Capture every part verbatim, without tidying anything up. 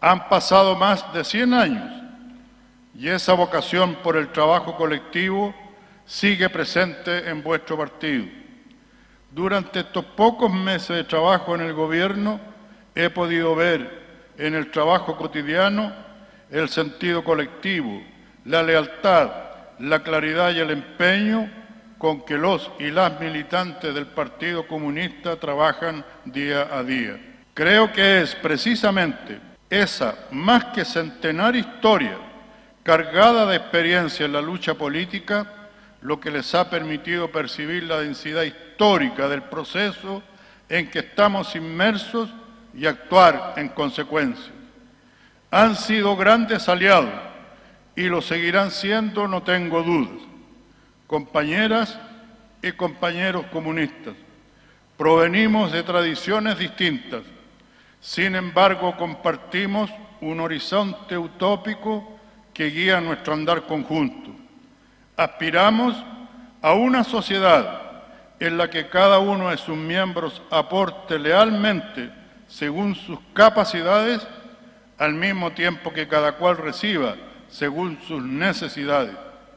Han pasado más de cien años y esa vocación por el trabajo colectivo sigue presente en vuestro partido. Durante estos pocos meses de trabajo en el gobierno he podido ver en el trabajo cotidiano el sentido colectivo, la lealtad, la claridad y el empeño con que los y las militantes del Partido Comunista trabajan día a día. Creo que es precisamente esa más que centenaria historia cargada de experiencia en la lucha política lo que les ha permitido percibir la densidad histórica del proceso en que estamos inmersos y actuar en consecuencia. Han sido grandes aliados y lo seguirán siendo, no tengo dudas. Compañeras y compañeros comunistas, provenimos de tradiciones distintas, sin embargo compartimos un horizonte utópico que guía nuestro andar conjunto. Aspiramos a una sociedad en la que cada uno de sus miembros aporte lealmente según sus capacidades, al mismo tiempo que cada cual reciba según sus necesidades.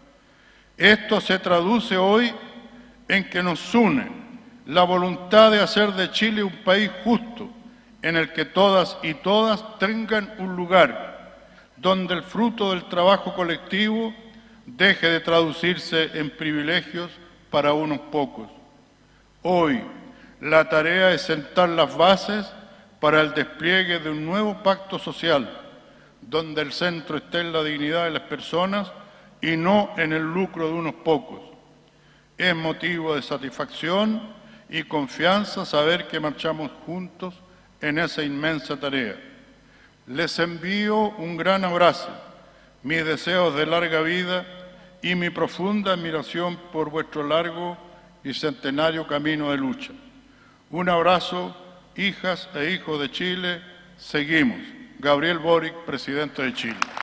Esto se traduce hoy en que nos une la voluntad de hacer de Chile un país justo, en el que todas y todas tengan un lugar, donde el fruto del trabajo colectivo deje de traducirse en privilegios para unos pocos. Hoy, la tarea es sentar las bases para el despliegue de un nuevo pacto social, donde el centro esté en la dignidad de las personas y no en el lucro de unos pocos. Es motivo de satisfacción y confianza saber que marchamos juntos en esa inmensa tarea. Les envío un gran abrazo, mis deseos de larga vida y mi profunda admiración por vuestro largo y centenario camino de lucha. Un abrazo, hijas e hijos de Chile. Seguimos. Gabriel Boric, presidente de Chile.